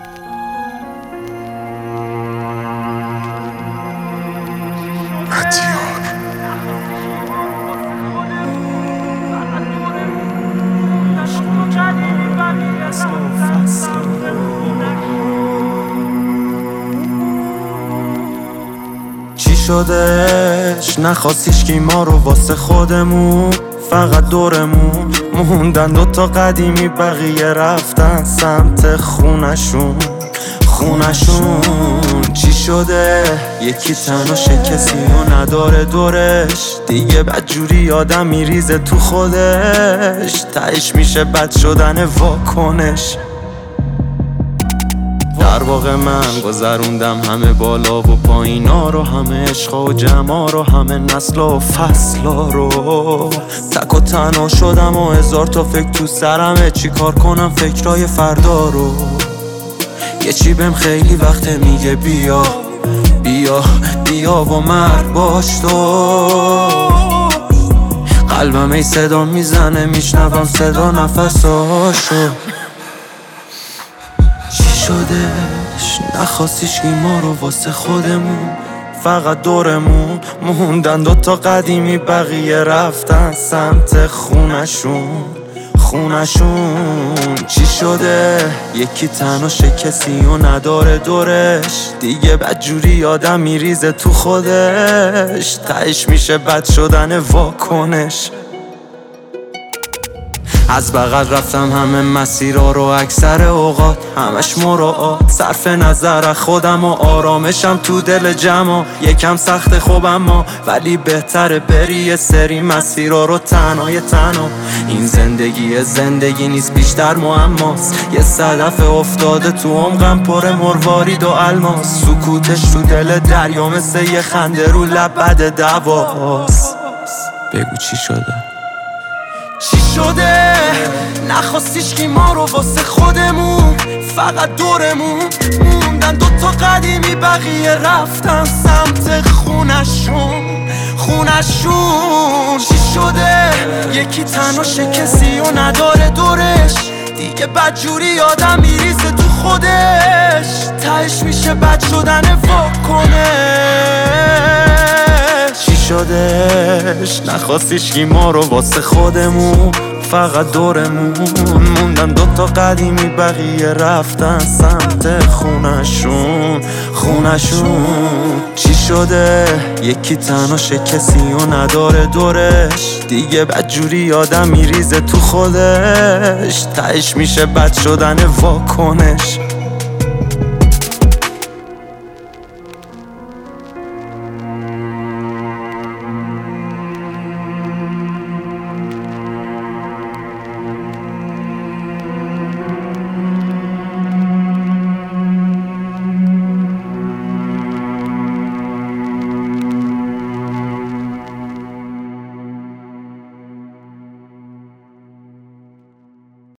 چی شدش نخواستیش که ما رو واسه خودمون، فقط دورمون موندن دوتا قدیمی، بقیه رفتن سمت خونشون. چی شده یکی تنها کسی رو نداره دورش، دیگه بدجوری آدم میریزه تو خودش، تهش میشه بد شدن واکنش. در واقع من گذروندم همه بالا و پایینا رو، همه عشقا و جمعا رو، همه نسلا و فصلا رو. تک و تنها شدم و هزار تا فکر تو سرمه، چی کار کنم فکرای فردا رو. یه چی بهم خیلی وقته میگه بیا بیا بیا و مرد باش تو. قلبم ای صدا میزنه، میشنوم صدا نفساشو. چی شدش نخواستیش که ما رو واسه خودمون، فقط دورمون موندن دوتا قدیمی، بقیه رفتن سمت خونشون. چی شده یکی تنها کسی رو نداره دورش، دیگه بدجوری آدم میریزه تو خودش، تهش میشه بد شدن واکنش. از بغل رفتم همه مسیرها رو، اکثر اوقات همش مراعات، صرف نظر خودم و آرامشم تو دل جمع. یکم سخت خوب اما ولی بهتره بری یه سری مسیرها رو تنها. این زندگی نیست بیشتر معماست، یه صدف افتاده تو عمقم پر مروارید و الماس. سکوتش تو دل دریا مثل یه خنده رو لب بد دواست. بگو چی شده؟ چی شده نخواستیش که ما رو واسه خودمون، فقط دورمون موندن دوتا قدیمی، بقیه رفتن سمت خونشون. چی شده یکی تنها کسی رو نداره دورش، دیگه بدجوری آدم میریزه تو خودش، تهش میشه بد شدن واکنش. چی شدش نخواستیش که ما رو واسه خودمون، فقط دورمون موندن دوتا قدیمی، بقیه رفتن سمت خونشون. چی شده یکی تنها کسی رو نداره دورش، دیگه بدجوری آدم میریزه تو خودش، تهش میشه بد شدن واکنش.